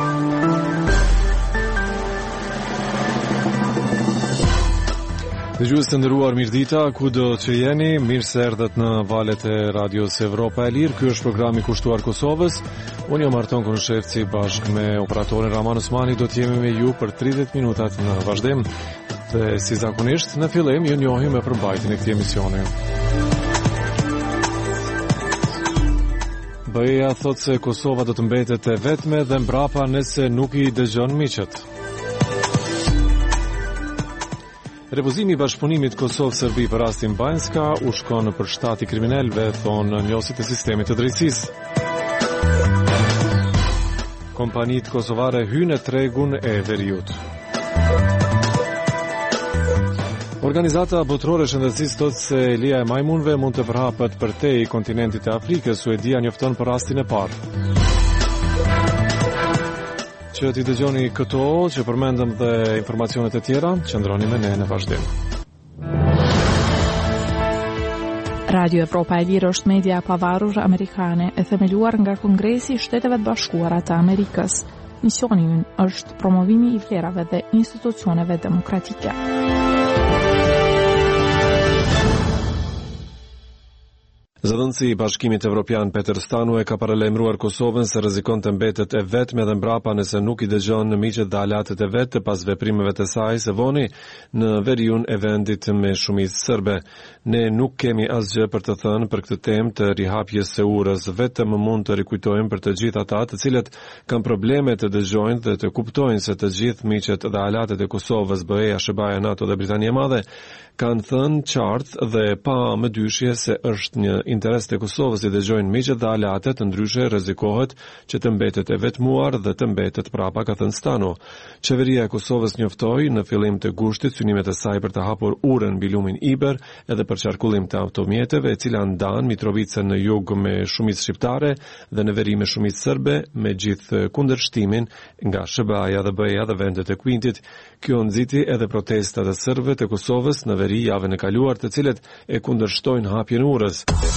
Dëgjues të nderuar, mirëdita, kudo që jeni, mirë se erdhët në valët e Radios Evropa e Lirë. Ky është programi kushtuar Kosovës. Unë jam Arton Konshevci bashkë me operatorin Raman Osmani, do të jemi me ju për 30 minutat në vazhdim. Dhe si zakonisht, në fillim ju njohim me përmbajtjen e këtij emisioni. BE-ja thotë se Kosova do të mbetet e vetme dhe mbrapa nëse nuk i dëgjon miqët. Refuzimi i bashkëpunimit Kosovë-Serbi për rastin Banjska u shkon për shtati kriminalëve, thonë njohësit e sistemit të drejtësisë. Kompanitë kosovare hynë në tregun e veriut. Organizata botërore e shëndetësisë thotë se lija e majmunëve mund të përhapet përtej kontinentit të Afrikës. Suedia njofton për rastin e parë. Që t'i dëgjoni këto, që përmendëm dhe informacionet e tjera, qëndroni me ne në vazhdim. Radio Evropa e Lirë është media e pavarur amerikane e themeluar nga Kongresi i Shteteve të Bashkuara të Amerikës. Misioni i ynë është promovimi i vlerave dhe institucioneve demokratike. Zëdhënësi i Bashkimit Evropian Peter Stanu ka paralajmëruar Kosovën se rrezikon të mbetet e vetme dhe mbrapa nëse nuk i dëgjon në miqet dhe aleatët e vet pas veprimeve të saj së voni në veriun e vendit me shumicë serbe. Ne nuk kemi asgjë për të thënë për këtë temë të rihapjes së urës, vetëm mund të rikujtojmë për të gjithë ata të cilët kanë probleme të dëgjojnë dhe të kuptojnë se të gjithë miqet dhe aleatët e Kosovës, BE-ja, SBA-ja, NATO dhe Britania e Madhe kanë thënë qartë dhe pa më dyshje se është një interes të Kosovës i dëgjojnë miqet dhe aleatët, ndryshe rrezikohet që të mbetet e vetmuar dhe të mbetet prapa, ka thënë Stanu. Qeveria e Kosovës njoftoi në fillim të gushtit synimet e saj për të hapur urën mbi lumin Iber edhe për qarkullim të automjeteve, e cila ndan Mitrovicën në jug me shumicë shqiptare dhe në veri me shumicë serbe, me gjithë kundërshtimin nga SBA-ja dhe BE-ja dhe vendet e Kuintit. Kjo nxiti edhe protestat e serbëve të Kosovës në veri javën e kaluar, të cilët e kundërshtojnë hapjen e urës.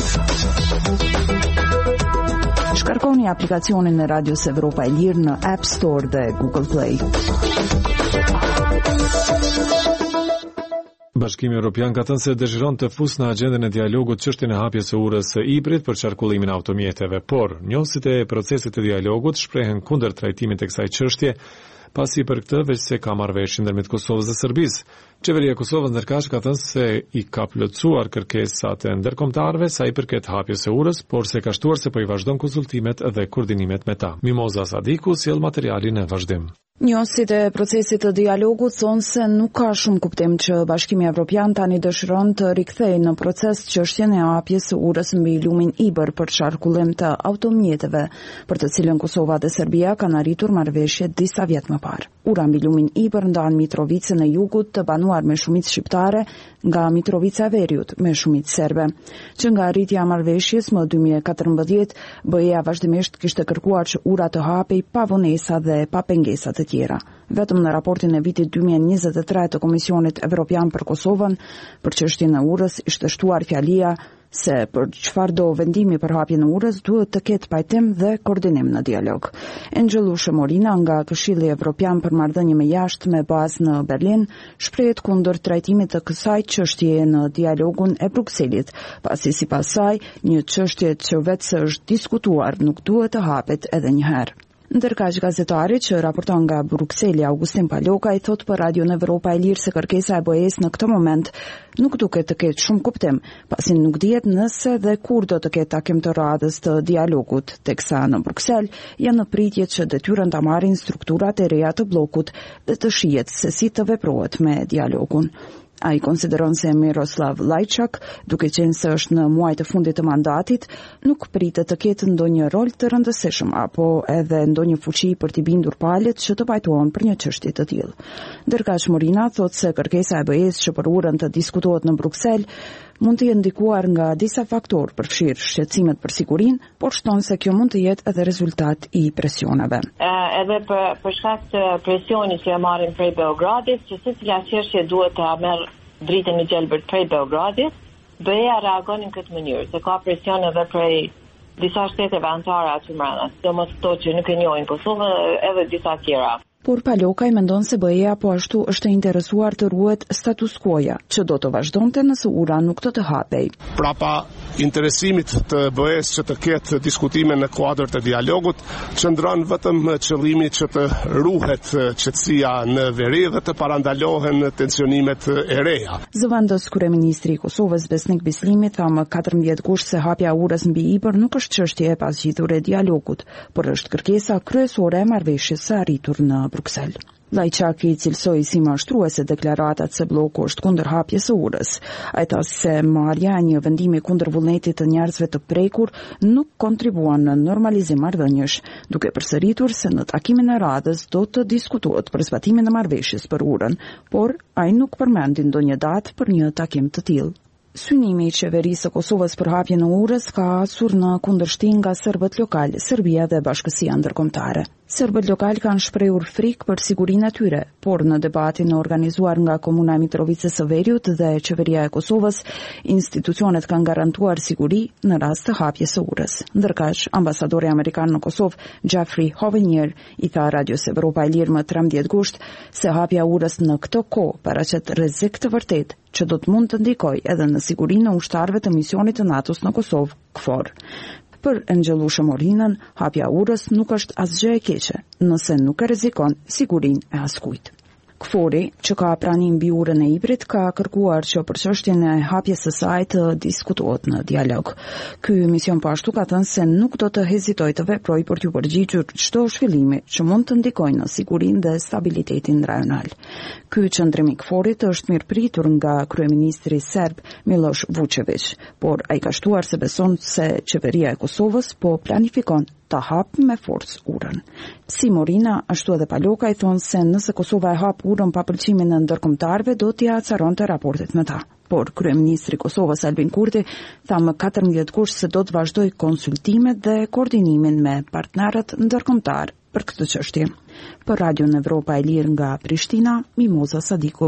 Shkarkoni aplikacionin e Radios Evropa e Lirë në App Store dhe Google Play. Bashkimi Evropian ka thënë se dëshiron të fusë në agjendën e dialogut çështjen e hapjes së urës së Ibrit për qarkullimin e automjeteve, por njohësit e procesit të dialogut shprehen kundër trajtimit të kësaj çështje, pasi për këtë veç se ka marrëveshje ndërmjet Kosovës dhe Serbisë. Qeveria e Kosovës ndërkaq ka thënë se i ka plotësuar kërkesat e ndërkombëtarëve sa i përket hapjes së urës, por se ka shtuar se po i vazhdon konsultimet dhe koordinimet me ta. Mimoza Sadiku sjell materialin e vazhdim. Njohësit e procesit të dialogut thonë se nuk ka shumë kuptim që Bashkimi Evropian tani dëshiron të rikthejë në proces çështjen e hapjes së urës mbi lumin Iber për qarkullim të automjeteve, për të cilën Kosova dhe Serbia kanë arritur marrëveshje disa vjet më parë. Ura mbi lumin Iber ndan Mitrovicën në jugut të banuar me shumicë shqiptare nga Mitrovica e Veriut me shumicë serbe. Që nga arritja e marrëveshjes më 2014, BE-ja vazhdimisht kishte kërkuar që ura të hapej pa vonesa dhe pa pengesa të tjera. Vetëm në raportin e vitit 2023 të Komisionit Evropian për Kosovën për çështjen e urës ishte shtuar fjalia se për çfarëdo vendimi për hapjen e urës duhet të ketë pajtim dhe koordinim në dialog. Angelo Shemorina nga Këshilli Evropian për marrëdhënie me jashtë me bazë në Berlin shprehet kundër trajtimit të kësaj çështjeje në dialogun e Brukselit, pasi sipas saj një çështje që vetë është diskutuar nuk duhet të hapet edhe një herë. Ndërkaq gazetari që raporton nga Brukseli, Augustin Paloka, i thot për Radion Evropa e Lirë se kërkesa e BE-s në këtë moment nuk duket të ketë shumë kuptim, pasi nuk dihet nëse dhe kur do të ketë takim të radhës të dialogut, teksa në Bruksel janë në pritje që detyrën ta marrin strukturat e reja të bllokut dhe të shihet se si të veprohet me dialogun. Ai konsideron se Miroslav Lajčak, duke qenë se është në muajt e fundit të mandatit, nuk pritet të ketë ndonjë rol të rëndësishëm apo edhe ndonjë fuqi për t'i bindur palët që të pajtohen për një çështje të tillë. Ndërkaq Morina thotë se kërkesa e BE-s që për urën të diskutohet në Bruksel mund të jetë ndikuar nga disa faktorë, përfshirë shqetësimet për sigurinë, por shton se kjo mund të jetë edhe rezultat i presioneve. Edhe për shkak të presionit që e marrin prej Beogradit, që secila çështje duhet të merr dritën e gjelbërt prej Beogradit, BE-ja reagon në këtë mënyrë, se ka presion edhe prej disa shtete anëtare aty mbrana, sidomos ato që nuk e njohin Kosovën, edhe disa tjera. Por Palokaj mendon se BE-ja po ashtu është e interesuar të ruhet status quo-ja, që do të vazhdonte nëse ura nuk do të hapej. Prapa interesimit të BE-s që të ketë diskutime në kuadër të dialogut, qëndron vetëm qëllimi që të ruhet qetësia në veri dhe të parandalohen tensionimet e reja. Zëvendës kryeministri i Kosovës Besnik Bislimi tha më 14 gusht se hapja e urës mbi Ibër nuk është çështje e pasgjitur e dialogut, por është kërkesa kryesore e marrëveshjes së arritur në Bruxelles. Lajçaki cilsoi si mashtruese deklaratat se bloku është kundër hapjes së urës. Ai tha se marrja e një vendimi kundër vullnetit të njerëzve të prekur nuk kontribuan në normalizim marrëdhëniesh, duke përsëritur se në takimin e radhës do të diskutohet për zbatimin e marrëveshjes për urën, por ai nuk përmendi ndonjë datë për një takim të tillë. Synimi i qeverisë së Kosovës për hapjen e urës ka ecur në kundërshtim nga serbët lokal, Serbia dhe Bashkësia Ndërkombëtare. Serbët lokal kanë shprehur frikë për sigurinë e tyre, por në debatin e organizuar nga Komuna e Mitrovicës së Veriut dhe Qeveria e Kosovës, institucionet kanë garantuar siguri në rast të hapjes së urës. Ndërkaq, ambasadori amerikan në Kosovë, Jeffrey Hovenier, i tha Radios Evropa e Lirë më 13 gusht se hapja e urës në këtë kohë paraqet rrezik të vërtetë që do të mund të ndikojë edhe në sigurinë e ushtarëve të misionit të NATO-s në Kosovë, KFOR. Për Angelo Shomorinën, hapja e urës nuk është asgjë e keqe, nëse nuk e rrezikon sigurinë e askujt. KFOR-i, që ka pranim mbi urën e Ibrit, ka kërkuar që për çështjen e hapjes së saj të diskutohet në dialog. Ky mision po ashtu ka thënë se nuk do të hezitojë të veprojë për t'u përgjigjur çdo zhvillimi që mund të ndikojë në sigurinë dhe stabilitetin rajonal. Ky qëndrim i KFOR-it është mirëpritur nga kryeministri serb Miloš Vučević, por ai ka shtuar se beson se qeveria e Kosovës po planifikon të hap me forcë urën. Si Morina, ashtu edhe Palokaj thonë se nëse Kosova e hap urën pa pëlqimin e ndërkombëtarëve, do t'i acaronte raportet me ta. Por kryeministri i Kosovës Albin Kurti tha më 14 gusht se do të vazhdojë konsultimet dhe koordinimin me partnerët ndërkombëtar për këtë çështje. Për Radion Evropa e Lirë nga Prishtina, Mimoza Sadiku.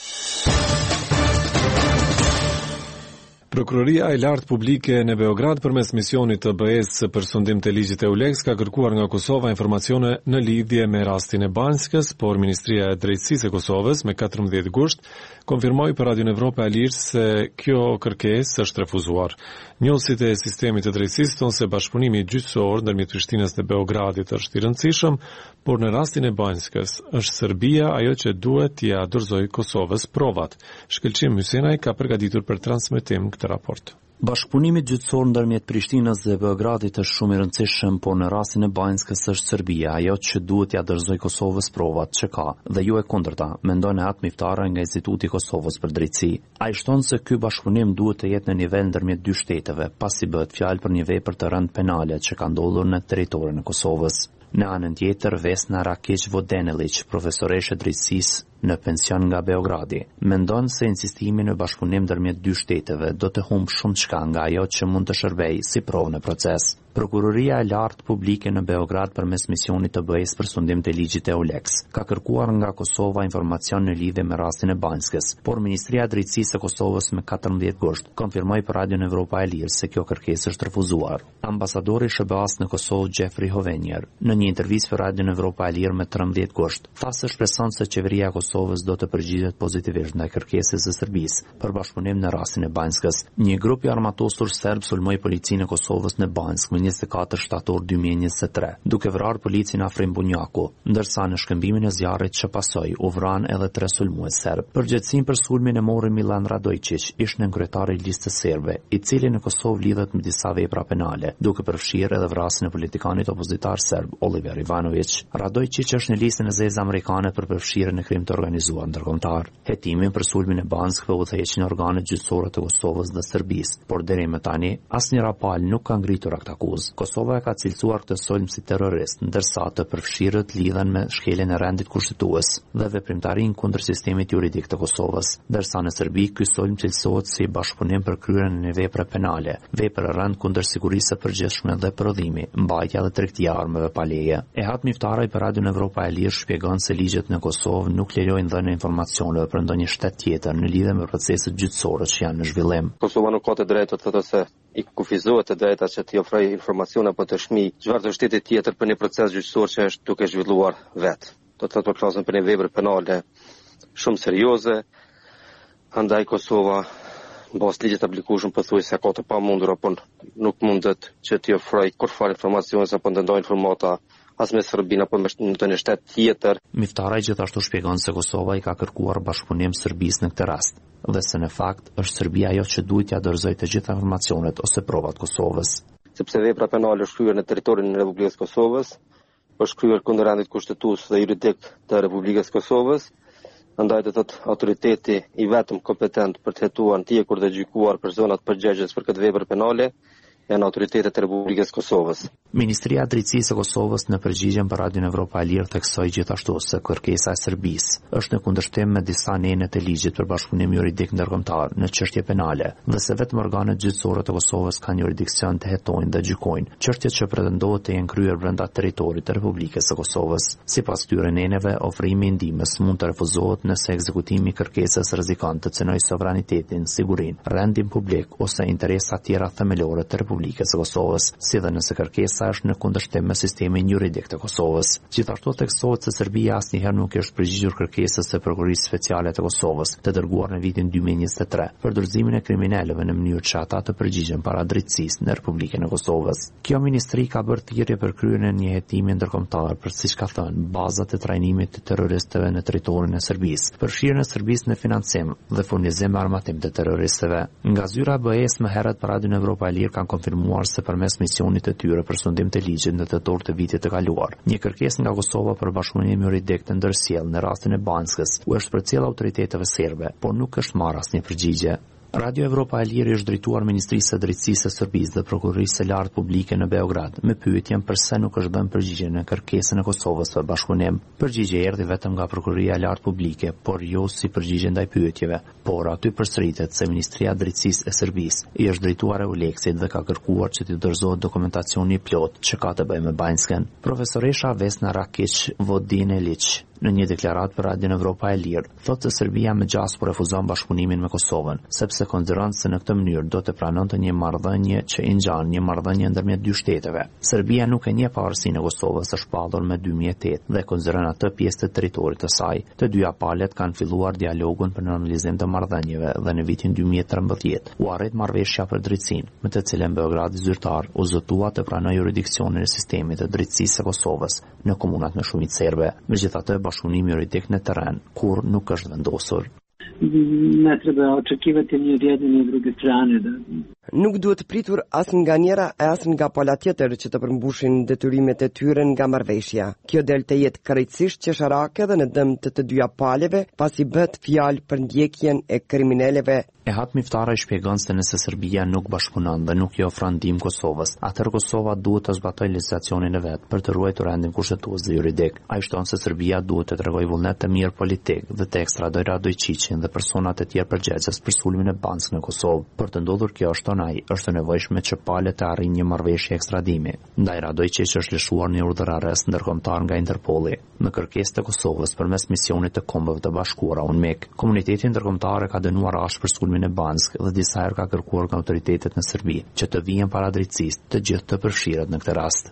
Prokuroria e lartë publike në Beograd përmes misionit të BE-s për sundim të ligjit e EULEX ka kërkuar nga Kosova informacione në lidhje me rastin e Banjskës, por Ministria e Drejtësisë e Kosovës me 14 gusht konfirmoi për Radion Evropa e Lirë se kjo kërkesë është refuzuar. Njësit e sistemit të drejtësisë thonë se bashkëpunimi gjyqësor ndërmjet Prishtinës dhe Beogradit është i rëndësishëm, por në rastin e Banjskës është Serbia ajo që duhet t'ia dorëzojë Kosovës provat. Shkëlqim Hysenaj ka përgatitur për transmetim këtë raport. Bashkëpunimi gjyqësor ndërmjet Prishtinës dhe Beogradit është shumë i rëndësishëm, por në rastin e Banjskës është Serbia ajo që duhet t'ia dorëzojë Kosovës provat që ka, dhe jo e kundërta, mendon Nehat Miftara nga Instituti i Kosovës për Drejtësi. Ai shton se ky bashkëpunim duhet të jetë në nivel ndërmjet dy shteteve, pasi bëhet fjalë për një vepër të rënd penale që ka ndodhur në territorin e Kosovës. Në anën tjetër, Vesna Rakić Vodinelić, profesoreshe drejtësisë në pension nga Beogradi, mendon se insistimi në bashkëpunim ndërmjet dy shteteve do të humbë shumë çka nga ajo që mund të shërbejë si provë në proces. Prokuroria e lartë publike në Beograd përmes misionit të BE-s për sundim të ligjit e EULEX ka kërkuar nga Kosova informacion në lidhje me rastin e Banjskës, por Ministria e Drejtësisë e Kosovës me 14 gusht konfirmoi për Radion Evropa e Lirë se kjo kërkesë është refuzuar. Ambasadori i SBA-s në Kosovë Jeffrey Hovenier, në një intervistë për Radion Evropa e Lirë me 13 gusht, tha se shpreson se qeveria e Kosovës do të përgjigjet pozitivisht ndaj kërkesës së Serbisë për bashkëpunim në rastin e Banjskës. Një grup i armatosur serb sulmoi policinë e Kosovës në Banjsk 24 shtator 2023, duke vrarë policin Afrim Bunjaku, ndërsa në shkëmbimin e zjarrit që pasoi u vran edhe 3 sulmues serb. Përgjegjësinë për sulmin e mori Milan Radojčić, ish kryetari i listës serbe, i cili në Kosovë lidhet me disa vepra penale, duke përfshirë edhe vrasjen e politikanit opozitar serb Oliver Ivanović. Radojčić është në listën e zezë amerikane për përfshirjen në krim të organizuar ndërkombëtar. Hetimin për sulmin e Banjskës po udhëheqin organet gjyqësore të Kosovës dhe Serbisë, por deri më tani asnjë rapal nuk ka ngritur akt akuzë. Kosova ka cilësuar këtë sulm si terrorist, ndërsa të përfshirët lidhen me shkeljen e rendit kushtetues dhe veprimtarinë kundër sistemit juridik të Kosovës, ndërsa në Serbi ky sulm cilësohet si bashkëpunim për kryerjen e veprave penale, vepra rënd kundër sigurisë së përgjithshme dhe prodhimi, mbajtja dhe tregtia e armëve pa leje. Nehat Miftara për Radion Evropa e Lirë shpjegon se ligjet në Kosovë nuk lejojnë dhënë informacione për ndonjë shtet tjetër në lidhje me proceset gjyqësore që janë në zhvillim. Kosova nuk ka të drejtë të thotë se i kufizohet të drejta që t'i ofrojë informacione apo të shmi çfarë të shtetit tjetër për një proces gjyqësor që është duke zhvilluar vetë. Do të thotë për klasën për një vepër penale shumë serioze, andaj Kosova në bazë ligjit aplikueshëm pothuajse ka të pamundur apo nuk mundet që t'i ofrojë kurfar informacione apo të ndonjë informata as me Serbinë apo me ndonjë shtet tjetër. Miftaraj gjithashtu shpjegon se Kosova i ka kërkuar bashkëpunim Serbisë në këtë rast, dhe se në fakt është Serbia ajo që duhet t'ia dorëzojë të gjitha informacionet ose provat Kosovës. Sepse vepra penale është kryer në territorin e Republikës Kosovës, është kryer kundër rendit kushtetues dhe juridik të Republikës Kosovës, andaj të thotë autoriteti i vetëm kompetent për të hetuar, ndjekur dhe gjykuar personat përgjegjës për këtë vepër penale janë autoritetet e Republikës Kosovës. Ministria e Drejtësisë së Kosovës në përgjigjen për Radion Evropa e Lirë theksoi gjithashtu se kërkesa e Serbisë është në kundërshtim me disa nenet e ligjit për bashkëpunim juridik ndërkombëtar në çështje penale, dhe se vetëm organet gjyqësore të Kosovës kanë jurisdiksion të hetojnë dhe gjykojnë çështjet që pretendohet të jenë kryer brenda territorit të Republikës së Kosovës. Sipas këtyre neneve, ofrimi i ndihmës mund të refuzohet nëse ekzekutimi i kërkesës rrezikon të cënojë sovranitetin, sigurinë, rendin publik ose interesa tjera themelore të Republikës së Kosovës, si dhe nëse kërkesa është në kundërshtim me sistemin juridik të Kosovës. Gjithashtu theksohet se Serbia asnjëherë nuk është përgjigjur kërkesës së Prokurorisë Speciale të Kosovës, të dërguar në vitin 2023 për dorëzimin e kriminalëve në mënyrë që ata të përgjigjen para drejtësisë në Republikën e Kosovës. Kjo ministri ka bërë thirrje për kryerjen e një hetimi ndërkombëtar për, siç ka thënë, bazat e trajnimit të terroristëve në territorin e Serbisë, përfshirjen e Serbisë në financim dhe furnizim me armatim të terroristëve. Nga zyra e BE-s më herët për Radion Evropa e Lirë kanë konfirmuar se përmes misionit të tyre për sundim të ligjit në tetor të vitit të kaluar, një kërkesë nga Kosova për bashkëpunim juridik të ndërsjellë në rastin e Banskës u është përcjellë autoriteteve serbe, por nuk është marrë asnjë përgjigje. Radio Evropa e Lirë është drejtuar Ministrisë së Drejtësisë së Serbisë dhe Prokurorisë së Lartë Publike në Beograd me pyetjen pse nuk është dhënë përgjigje në kërkesën e Kosovës për bashkëpunim. Përgjigje erdhi vetëm nga Prokuroria e Lartë Publike, por jo si përgjigje ndaj pyetjeve. Por aty përsëritet se Ministria e Drejtësisë e Serbisë i është drejtuar Euleksit dhe ka kërkuar që t'i dorëzohet dokumentacioni i plot që ka të bëjë me Banjskën. Profesoresha Vesna Rakić Vodinelić në një deklarat për Radion Evropa e Lirë, thotë se Serbia me gjas po refuzon bashkëpunimin me Kosovën, sepse konsideron se në këtë mënyrë do të pranonte një marrëdhënie që i ngjan një marrëdhënie ndërmjet dy shteteve. Serbia nuk e njeh pavarësinë e Kosovës së shpallur me 2008 dhe konsideron atë pjesë të territorit të saj. Të dyja palët kanë filluar dialogun për normalizim të marrëdhënieve dhe në vitin 2013 u arrit marrëveshja për drejtësinë, me të cilën Beogradi zyrtar u zotua të pranojë jurisdiksionin e sistemit të drejtësisë së Kosovës në komunat me shumicë serbe. Megjithatë, bashkëpunimi juridik në terren kur nuk është vendosur. Ne treba očekivati ni od jedne ni od druge strane da Nuk duhet pritur as nga njëra e as nga pala tjetër që të përmbushin detyrimet e tyre nga marrëveshja. Kjo del të jetë krejtësisht qesharake dhe në dëm të dyja paleve, pasi bëhet fjalë për ndjekjen e kriminalëve. Ehat Miftara i shpjegon se nëse Serbia nuk bashkëpunon dhe nuk i ofron ndihmë Kosovës, atëherë Kosova duhet të zbatojë legjislacionin e vet për të ruajtur rendin kushtetues dhe juridik. Ai shton se Serbia duhet të tregojë vullnet të mirë politik dhe të ekstradojë Radojčićin dhe personat e tjerë përgjegjës për sulmin e Banskës në Kosovë. Për të ndodhur kjo, shton ai, është nevojshme që palët të arrijnë një marrëveshje ekstradimi. Ndaj Radojčić është lëshuar një urdhër arrest ndërkombëtar nga Interpoli në kërkesë të Kosovës përmes misionit të Kombeve të Bashkuara UNMIK. Komuniteti ndërkombëtar ka dënuar ashpër sulmin e Banskë dhe disa herë ka kërkuar nga autoritetet në Serbi që të vijen para drejtësisë të gjithë të përfshirët në këtë rast.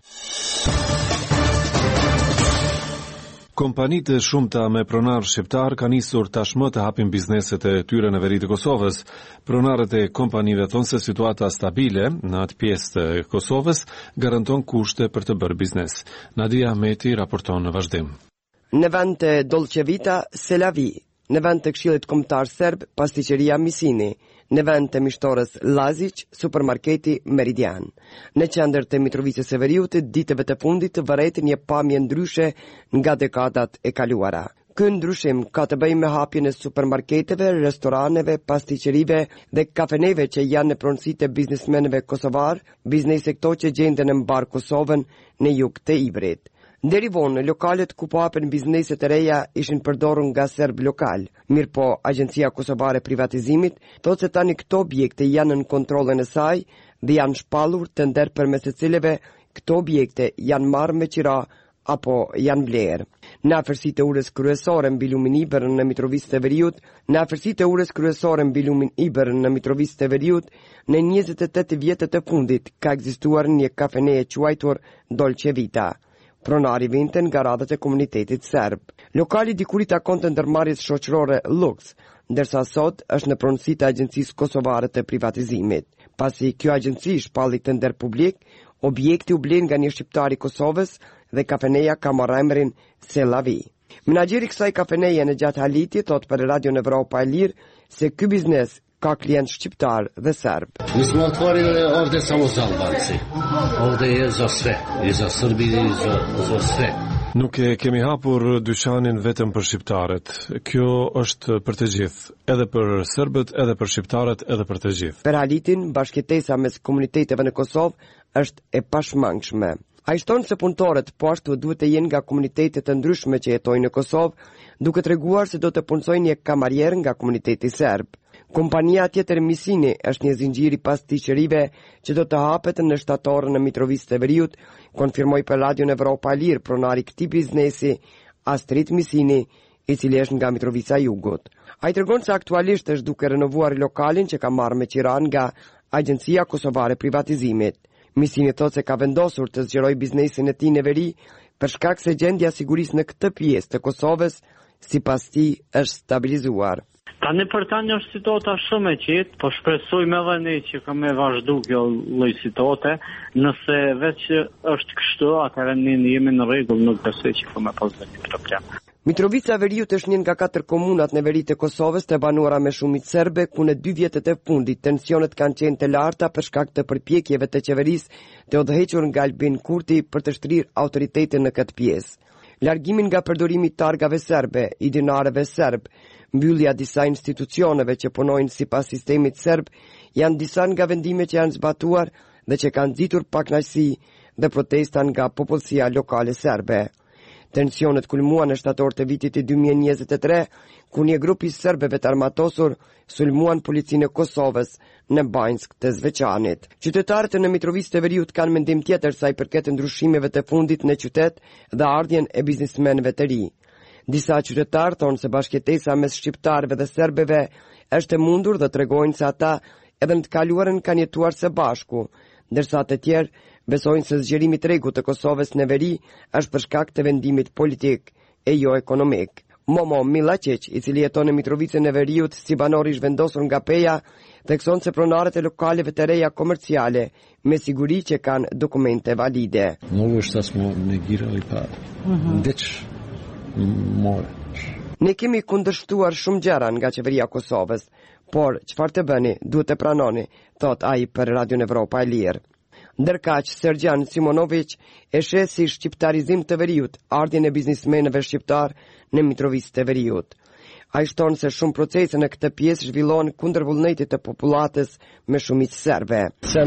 Kompanitë shumëta me pronar shqiptar ka nisur tashmë të hapin bizneset e tyre në veri të Kosovës. Pronarët e kompanive thonë se situata stabile në atë pjesë të Kosovës garanton kushte për të bërë biznes. Nadia Ahmeti raporton në vazhdim. Në vend të Dolce Vita, Selavi, në vend të Këshillit Kombëtar Serb, pasticqeria Misini, në vend të mishtores Lazić, supermarketi Meridian. Në qendër të Mitrovicës së Veriut, ditëve të fundit vërejtë një pamje ndryshe nga dekadat e kaluara. Ky ndryshim ka të bëjë me hapjen e supermarketeve, restoraneve, pasticqerive dhe kafeneve që janë në pronësitë e biznesmenëve kosovar, biznese këto që gjenden në mbar Kosovën në jug të Ibrit. Deri vonë, lokalet ku po hapen bizneset e reja ishin përdorur nga serb lokal. Mirëpo, Agjencia Kosovare e Privatizimit thotë se tani këto objekte janë në kontrollin e saj dhe janë shpallur të ndërpërmes të cilëve këto objekte janë marrë me qira apo janë vlerë. Në afërsitë e urës kryesore mbi lumin Iber në Mitrovic të Veriut, në 28 vjetët e fundit ka ekzistuar një kafene e quajtur Dolce Vita. Pronari vinte nga radhët e komunitetit serb. Lokali dikuri takonte ndërmarrjes shoqërore Lux, ndërsa sot është në pronësi të Agjencisë Kosovare të Privatizimit. Pasi kjo agjenci shpalli të nder publik, objekti u blen nga një shqiptar i Kosovës dhe kafeneja ka marrë emrin Selavi. Menaxheri i kësaj kafeneje në gjatë halitjet thot për Radio Evropa e Lirë se ky biznes ka klient shqiptar dhe serb. Nismo otvorili ovde samo za Albanci. Ovde je za sve, i za Srbi, i za sve. Nuk e kemi hapur dyqanin vetëm për shqiptarët. Kjo është për të gjithë, edhe për serbët, edhe për shqiptarët, edhe për të gjithë. Për halitin, bashkëtesa mes komuniteteve në Kosovë është e pashmangshme. Ai shton se punëtorët po ashtu duhet të jenë nga komunitete të ndryshme që jetojnë në Kosovë, duke treguar se do të punësojnë një kamarier nga komuniteti serb. Kompania tjetër Misini është një zinxhir i pasticërive që do të hapet në shtator në Mitrovic të Veriut, konfirmoi për Radio Evropa e Lirë pronari këtij biznesi Astrid Misini, i cili është nga Mitrovica Jugut. Ai tregon se aktualisht është duke renovuar lokalin që ka marrë me qiran nga Agjencia Kosovare e Privatizimit. Misini thotë se ka vendosur të zgjerojë biznesin e tij në Veri për shkak se gjendja sigurisë në këtë pjesë të Kosovës sipas tij është stabilizuar. Tani për tani është situata shumë e qetë, po shpresojmë edhe ne që ka me vazhdu kjo lloj situate, nëse veç është kështu, atëherë ne jemi në rregull, nuk besoj që ka me pas një problem. Mitrovica e Veriut është një nga 4 komunat në veri të Kosovës të banuara me shumicë serbe, ku në 2 vjetët e fundit tensionet kanë qenë të larta për shkak të përpjekjeve të qeverisë të udhëhequr nga Albin Kurti për të shtrirë autoritetin në këtë pjesë. Largimin nga përdorimi i targave serbe, i dinareve serb, mbyllja disa institucioneve që punojnë sipas sistemit serb, janë disa nga vendimet që janë zbatuar dhe që kanë nxitur pakënaqësi dhe protesta nga popullsia lokale serbe. Tensionet kulmuan në shtator të vitit 2023, ku një grup i serbëve të armatosur sulmuan policinë e Kosovës në Banjsk të Zveçanit. Qytetarët në Mitrovic të Veriut kanë mendim tjetër sa i përket ndryshimeve të fundit në qytet dhe ardhjen e biznismenëve të ri. Disa qytetarë thonë se bashkëtesa mes shqiptarëve dhe serbëve është e mundur dhe tregojnë se ata edhe në të kaluarën kanë jetuar së bashku, ndërsa të tjerë besojnë se zgjerimi i tregut të Kosovës në veri është për shkak të vendimit politik e jo ekonomik. Momo Milačić, i cili jeton në Mitrovicën e Veriut si banor i zhvendosur nga Peja, thekson se pronarët e lokaleve të reja komerciale me siguri që kanë dokumente valide. Ne kemi kundërshtuar shumë gjëra nga qeveria e Kosovës, por çfarë të bëni, duhet të pranoni, thot ai për Radio Evropa e Lirë. Ndërkaq, Sergjan Simonovic e sheh si shqiptarizim të Veriut ardhjen e biznismenëve shqiptar në Mitrovic të Veriut. Ai shton se shumë procese në këtë pjesë zhvillohen kundër vullnetit të popullatës me shumicë serbe.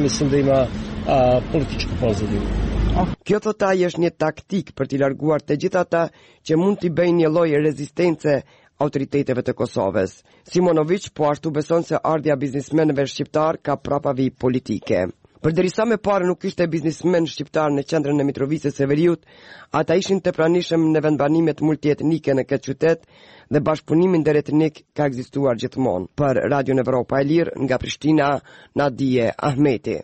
Kjo thot ai është një taktik për t'i larguar të gjithë ata që mund t'i bëjnë një lloj rezistence autoriteteve të Kosovës. Simonovic po ashtu beson se ardhja e biznismenëve shqiptar ka prapavi politike. Përderisa me parë nuk ishte biznismen shqiptar në qendrën e Mitrovicës së Veriut, ata ishin të pranishëm në vendbanimet multietnike në këtë qytet dhe bashkëpunimi ndëretnik ka ekzistuar gjithmonë. Për Radio Evropa e Lirë nga Prishtina, Nadije Ahmeti.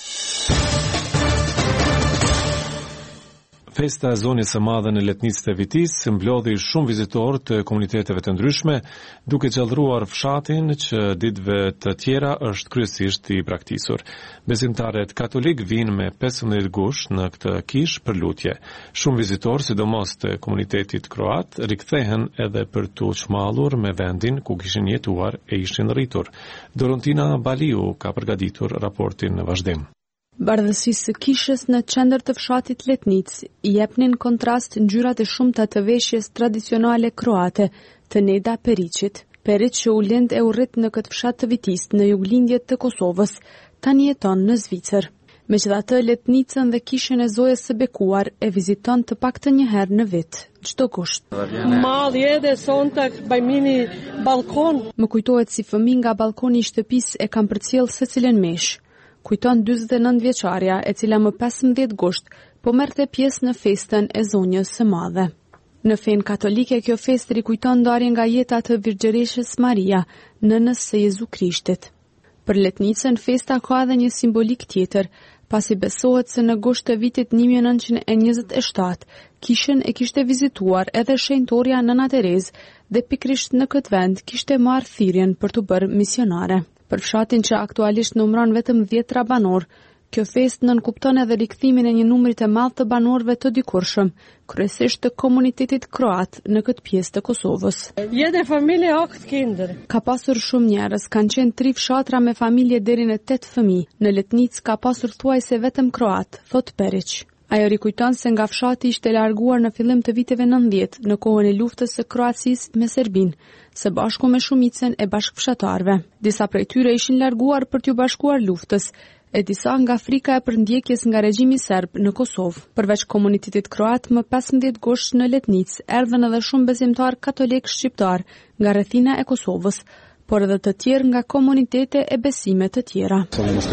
Festa e zonjës së madhe në Letnicë të Vitis mblodhi shumë vizitorë të komuniteteve të ndryshme, duke qellruar fshatin që ditëve të tjera është kryesisht i braktisur. Besimtarët katolik vinë me 15 gush në këtë kishë për lutje. Shumë vizitorë, sidomos të komunitetit kroat, rikthehen edhe për t'u çmallur me vendin ku kishin jetuar e ishin rritur. Dorontina Baliu ka përgatitur raportin në vazhdim. Bardhësisë së kishës në qendër të fshatit Letnicë i jepnin kontrast ngjyrat e shumta të veshjes tradicionale kroate të Neda Periqit. Periq që u lind e u rrit në këtë fshat të Vitis në juglindjet të Kosovës, tani jeton në Zvicër. Megjithatë, Letnicën dhe kishën e Zojës së Bekuar e viziton të paktën një herë në vit, çdo kusht. Më kujtohet si fëmijë nga balkoni i shtëpisë e kam përcjell secilën mesh. Kujton 49 vjeçarja e cila më 15 gusht po merrte pjesë në festën e zonjës së madhe. Në fenë katolike, kjo festë rikujton ndarjen nga jeta të Virgjëreshës Maria, nënës së Jezu Krishtit. Për letnicën, festa ka edhe një simbolik tjetër, pasi besohet se në gusht të vitit 1927, kishën e kishte vizituar edhe shenjtorja Nëna Terezë dhe pikrisht në këtë vend kishte marrë thirrjen për të bërë misionare. Për fshatin që aktualisht numëron vetëm 10 banor, kjo festë nënkupton edhe rikthimin e një numri të madh të banorëve të dikurshëm, kryesisht të komunitetit kroat në këtë pjesë të Kosovës. Jede familje 8 kindër. Ka pasur shumë njerëz, kanë qenë 3 fshatra me familje deri në 8 fëmijë. Në Letnicë ka pasur thuajse vetëm kroat, thot Perić. Ajo rikujton se nga fshati ishte larguar në fillim të viteve 90 në kohën e luftës së Kroacisë me Serbinë, së bashku me shumicën e bashkëfshatarëve. Disa prej tyre ishin larguar për t'u bashkuar luftës, e disa nga frika e përndjekjes nga regjimi serb në Kosovë. Përveç komunitetit kroat, më 15 gusht në Letnicë erdhën edhe shumë besimtar katolik shqiptar nga rrethina e Kosovës, por edhe të tjerë nga komunitete e besime të tjera.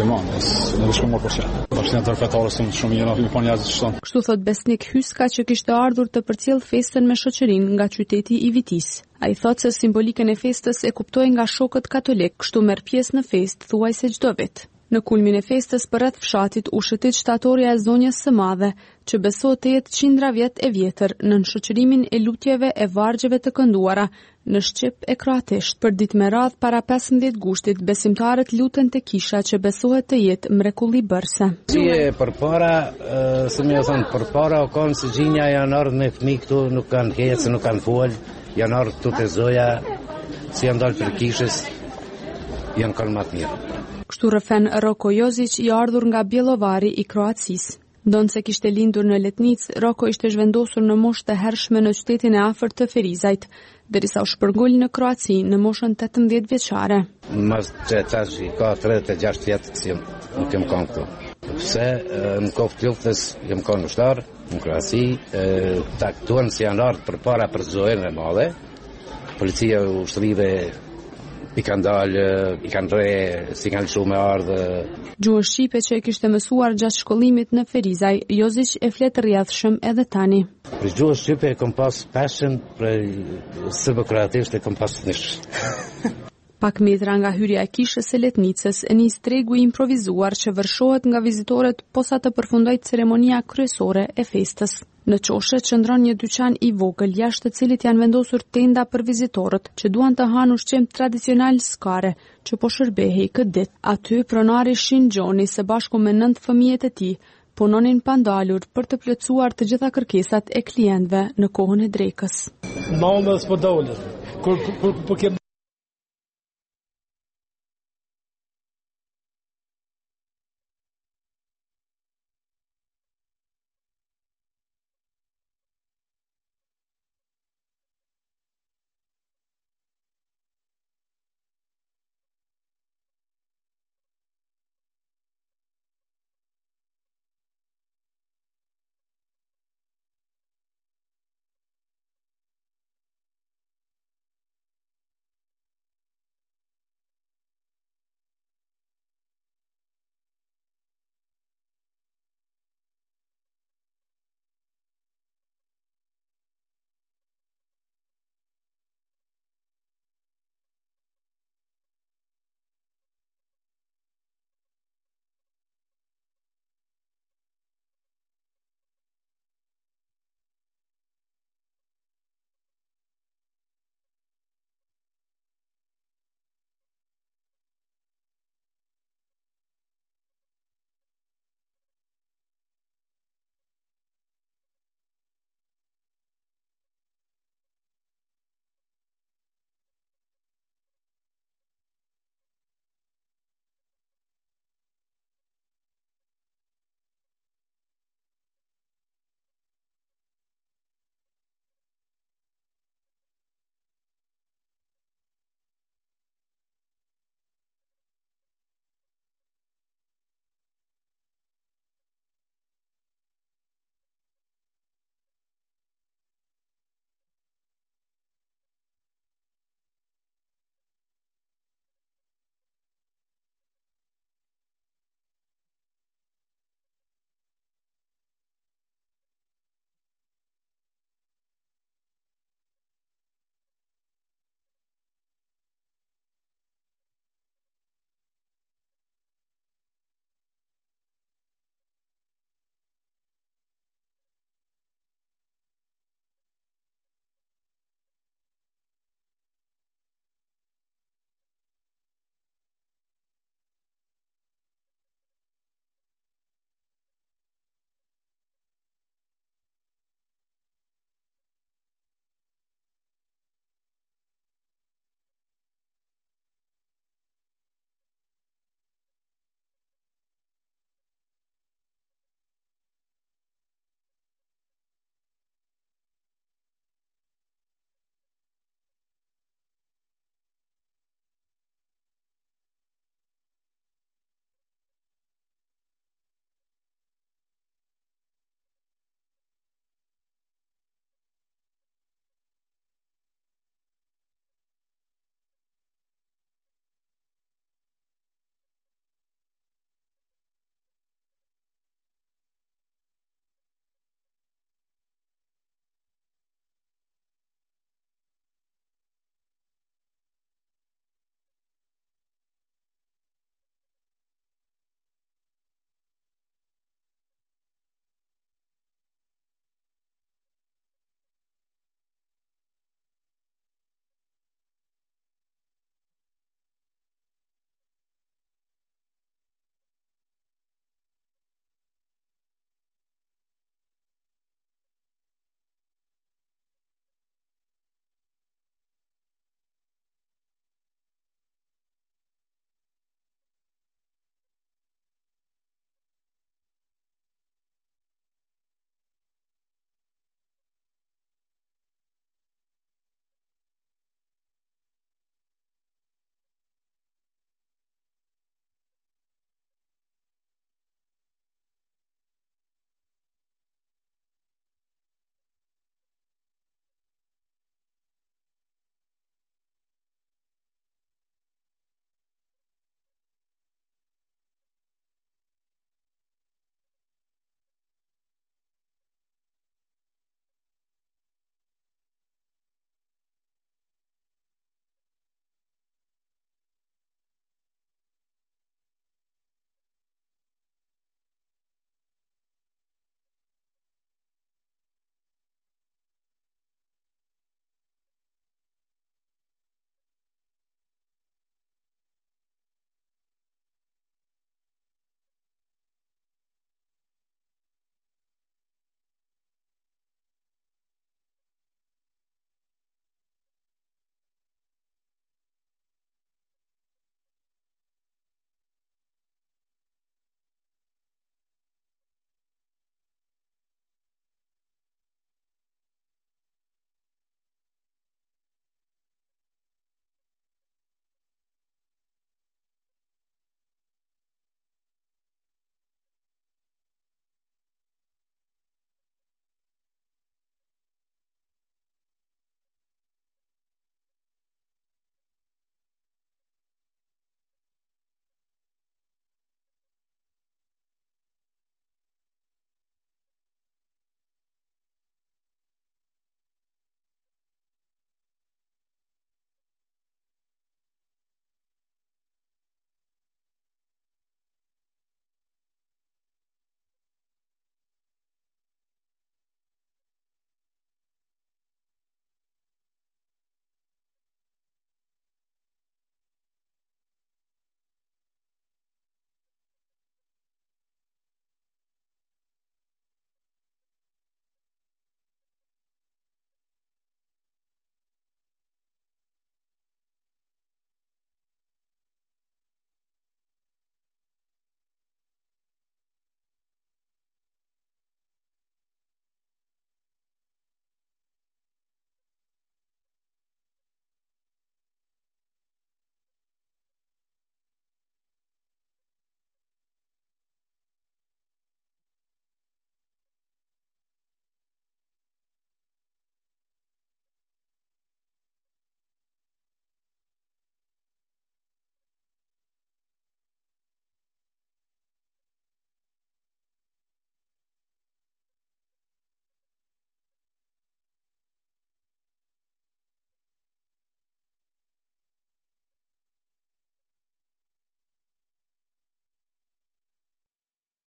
Kështu thot besnik Hyska që kishte ardhur të përcjell festën me shoqërinë nga qyteti i Vitis. Ai thot se simbolikën e festës e kuptoi nga shokët katolik, kështu merr pjesë në festë thuajse çdo vit. Në kulmin e festës përreth fshatit u shëtit shtatorja e zonjës së madhe, që besohet të jetë qindra vjet e vjetër në shoqërimin e lutjeve e vargjeve të kënduara në shqip e kroatisht. Për ditë me radh para 15 gushtit, besimtarët luten te kisha që besohet të jetë mrekulli bërse. Si e përpara, se më thon përpara o kanë se gjinja janë ardhur me fëmijë këtu, nuk kanë hecë, nuk kanë fol, janë ardhur këtu te zoja, si janë dalë për kishës, janë kanë më të mirë. Kështu rrëfen Roko Jozić i ardhur nga Bjellovari i Kroacisë. Ndonë se kishte lindur në Letnicë, Roko ishte zhvendosur në moshë të hershme në qytetin e afërt të Ferizajt, derisa u shpërngul në Kroaci në moshën 18 vjeçare. Mas që tash i ka 36 vjet që nuk kem kanë këtu. Pse në kohë të luftës jem kanë ushtar në Kroaci, taktuan si janë ardhur përpara për zojën e madhe. Policia ushtrive i kanë dalë, i kanë re, si kanë shumë me ardhë. Gjuhën shqipe që e kishte mësuar gjatë shkollimit në Ferizaj, Jozić e flet rrjedhshëm edhe tani. Për gjuhën shqipe e kam pas passion, për serbokroatisht e kam pas nish. Pak metra nga hyrja e kishës së Letnicës, nis tregu i improvisuar që vërshohet nga vizitorët posa të përfundojë ceremonia kryesore e festës. Në qoshe qëndron një dyqan i vogël jashtë të cilit janë vendosur tenda për vizitorët që duan të hanë ushqim tradicional skare që po shërbehej këtë ditë. Aty pronari Shin Gjoni së bashku me 9 fëmijët e tij punonin pa ndalur për të plotësuar të gjitha kërkesat e klientëve në kohën e drekës. Kur kem